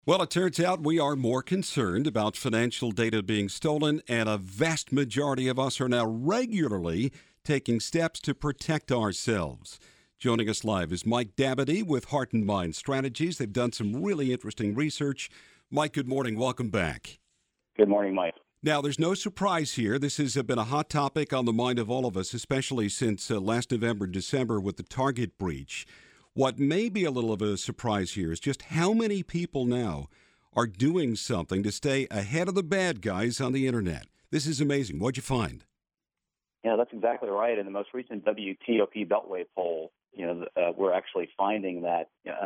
Well, it turns out we are more concerned about financial data being stolen, and a vast majority of us are now regularly taking steps to protect ourselves. Joining us live is Mike Dabadie with Heart and Mind Strategies. They've done some really interesting research. Mike, good morning. Welcome back. Good morning, Mike. Now, there's no surprise here. This has been a hot topic on the mind of all of us, especially since last November, December with the Target breach. What may be a little of a surprise here is just how many people now are doing something to stay ahead of the bad guys on the internet. This is amazing. What'd you find? Yeah, that's exactly right. In the most recent WTOP Beltway poll, we're actually finding that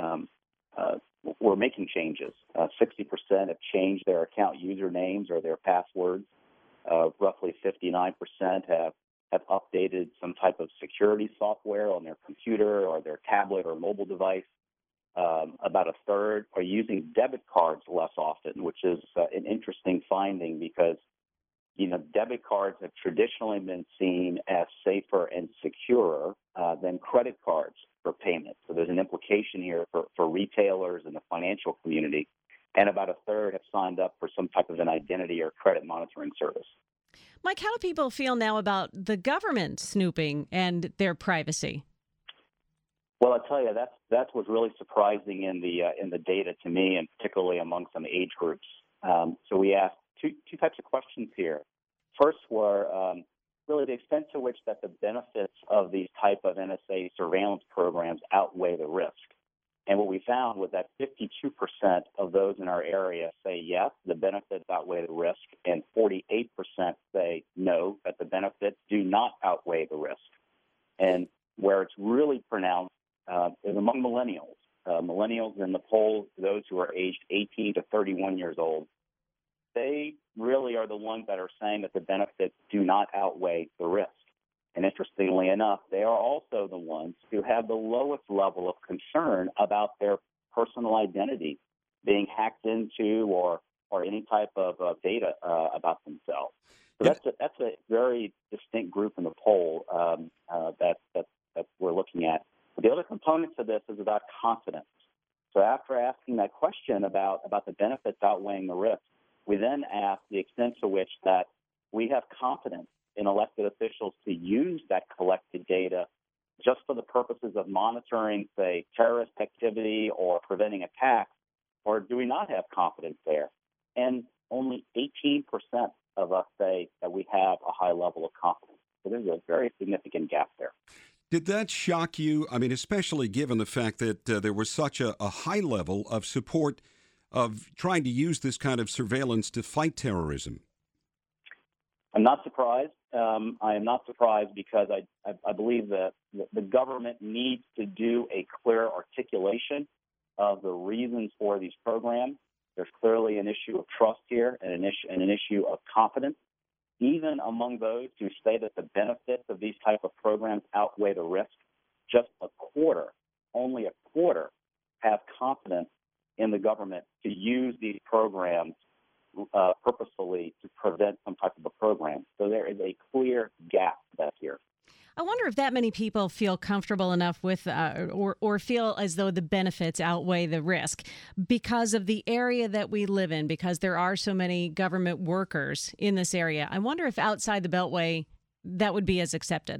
we're making changes. 60% have changed their account usernames or their passwords. Roughly 59% have updated some type of security software on their computer or their tablet or mobile device. About a third are using debit cards less often, which is an interesting finding because, debit cards have traditionally been seen as safer and securer than credit cards for payment. So there's an implication here for retailers and the financial community. And about a third have signed up for some type of an identity or credit monitoring service. Mike, how do people feel now about the government snooping and their privacy? Well, I tell you, that's what's really surprising in the data to me, and particularly among some age groups. So we asked two types of questions here. First were really the extent to which that the benefits of these type of NSA surveillance programs outweigh the risk. And what we found was that 52% of those in our area say yes, the benefits outweigh the risk, and 48% say no, that the benefits do not outweigh the risk. And where it's really pronounced is among millennials. Millennials in the poll, those who are aged 18 to 31 years old, they really are the ones that are saying that the benefits do not outweigh the risk. And interestingly enough, they are also the ones who have the lowest level of concern about their personal identity being hacked into or any type of data about themselves. So that's a very distinct group in the poll that we're looking at. But the other component to this is about confidence. So after asking that question about the benefits outweighing the risk, we then ask the extent to which that we have confidence in elected officials to use that collected data just for the purposes of monitoring, say, terrorist activity or preventing attacks, or do we not have confidence there? And only 18% of us say that we have a high level of confidence. So there's a very significant gap there. Did that shock you? I mean, especially given the fact that there was such a high level of support of trying to use this kind of surveillance to fight terrorism? I'm not surprised. I am not surprised because I believe that the government needs to do a clear articulation of the reasons for these programs. There's clearly an issue of trust here and an issue of confidence. Even among those who say that the benefits of these type of programs outweigh the risk, just only a quarter, have confidence in the government to use these programs purposefully to prevent some type of a program. So there is a clear gap that's here. I wonder if that many people feel comfortable enough with or feel as though the benefits outweigh the risk because of the area that we live in, because there are so many government workers in this area. I wonder if outside the Beltway that would be as accepted.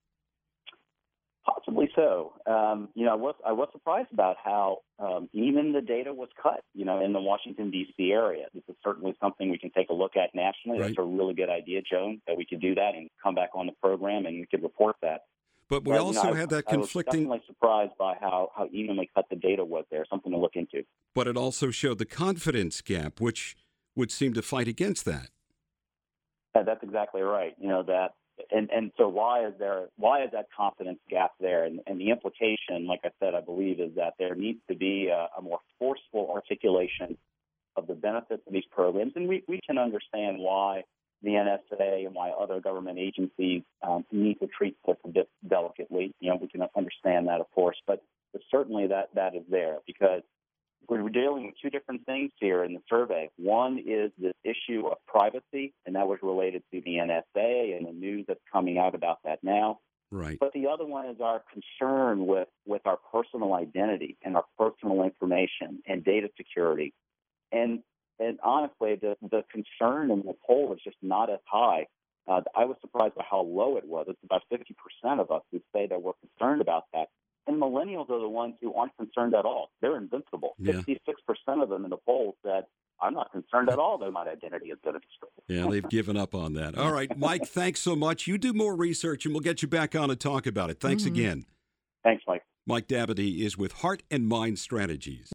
Possibly so. I was surprised about how even the data was cut, in the Washington, D.C. area. This is certainly something we can take a look at nationally. Right. That's a really good idea, Joan, that we could do that and come back on the program and we could report that. But we also had that conflicting... I was definitely surprised by how evenly cut the data was there, something to look into. But it also showed the confidence gap, which would seem to fight against that. That's exactly right. And so why is that confidence gap there? And the implication, like I said, I believe, is that there needs to be a more forceful articulation of the benefits of these programs. And we can understand why the NSA and why other government agencies need to treat this a bit delicately. We can understand that, of course, but certainly that is there because we're dealing with two different things here in the survey. One is this issue of privacy, and that was related to the NSA and the news that's coming out about that now. Right. But the other one is our concern with our personal identity and our personal information and data security. And honestly, the concern in the poll is just not as high. I was surprised by how low it was. It's about 50% of us who say that we're concerned about that. And millennials are the ones who aren't concerned at all. They're invincible. Yeah. 56% of them in the poll said, I'm not concerned at all that my identity is going to be stolen. Yeah, they've given up on that. All right, Mike, thanks so much. You do more research, and we'll get you back on and talk about it. Thanks again. Thanks, Mike. Mike Dabadie is with Heart and Mind Strategies.